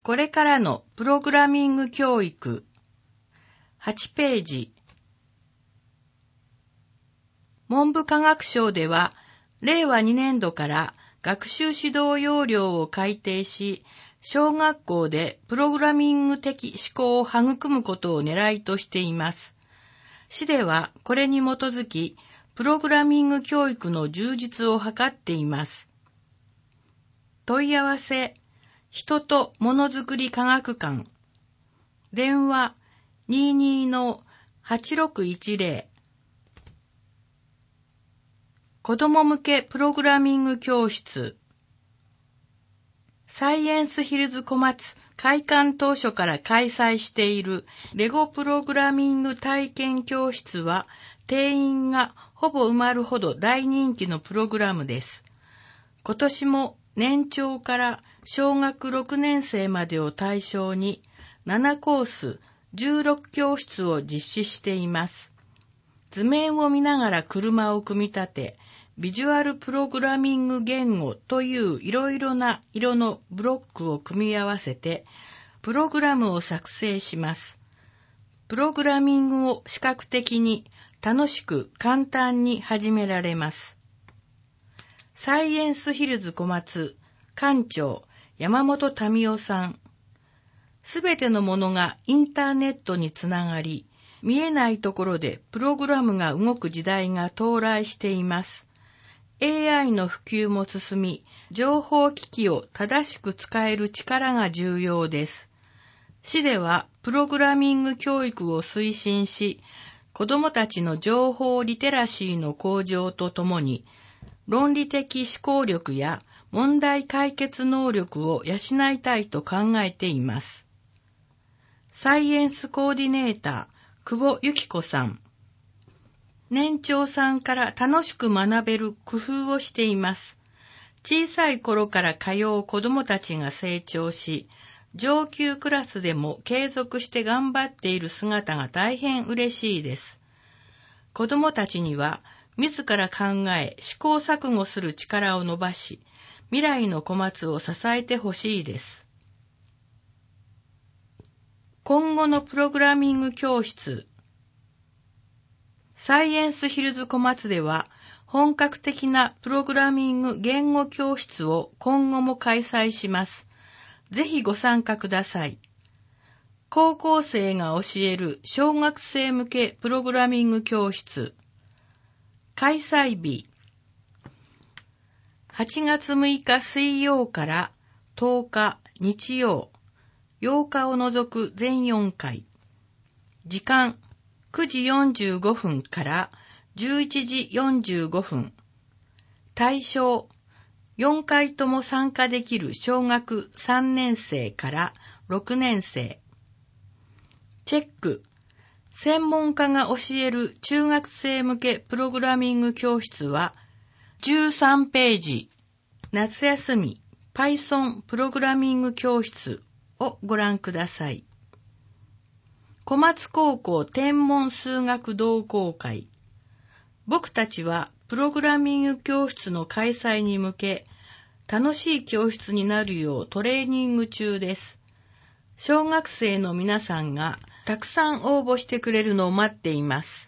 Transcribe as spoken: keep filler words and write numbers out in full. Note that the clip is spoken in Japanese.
これからのプログラミング教育。はちページ。文部科学省では、れいわにねんどから学習指導要領を改定し、小学校でプログラミング的思考を育むことを狙いとしています。市ではこれに基づき、プログラミング教育の充実を図っています。問い合わせ、人とものづくり科学館。電話 にじゅうに の はちろくいちぜろ。子ども向けプログラミング教室。サイエンスヒルズ小松開館当初から開催しているレゴプログラミング体験教室は、定員がほぼ埋まるほど大人気のプログラムです。今年も年長から小学ろくねんせいまでを対象にななコースじゅうろくきょうしつを実施しています。図面を見ながら車を組み立て、ビジュアルプログラミング言語といういろいろな色のブロックを組み合わせて、プログラムを作成します。プログラミングを視覚的に楽しく簡単に始められます。サイエンスヒルズ小松館長山本民夫さん。すべてのものがインターネットにつながり、見えないところでプログラムが動く時代が到来しています。エーアイ の普及も進み、情報機器を正しく使える力が重要です。市ではプログラミング教育を推進し、子どもたちの情報リテラシーの向上とともに、論理的思考力や問題解決能力を養いたいと考えています。サイエンスコーディネーター、久保由紀子さん。年長さんから楽しく学べる工夫をしています。小さい頃から通う子どもたちが成長し、上級クラスでも継続して頑張っている姿が大変嬉しいです。子どもたちには、自ら考え、試行錯誤する力を伸ばし、未来の小松を支えてほしいです。今後のプログラミング教室。サイエンスヒルズ小松では、本格的なプログラミング言語教室を今後も開催します。ぜひご参加ください。高校生が教える小学生向けプログラミング教室。開催日。はちがつむいか水曜からとおか日曜、ようかを除く全よんかい。時間くじよんじゅうごふんからじゅういちじよんじゅうごふん。対象、よんかいとも参加できる小学さんねんせいからろくねんせい。チェック、専門家が教える中学生向けプログラミング教室はじゅうさんページ、夏休み Python プログラミング教室をご覧ください。小松高校天文数学同好会。僕たちはプログラミング教室の開催に向け、楽しい教室になるようトレーニング中です。小学生の皆さんがたくさん応募してくれるのを待っています。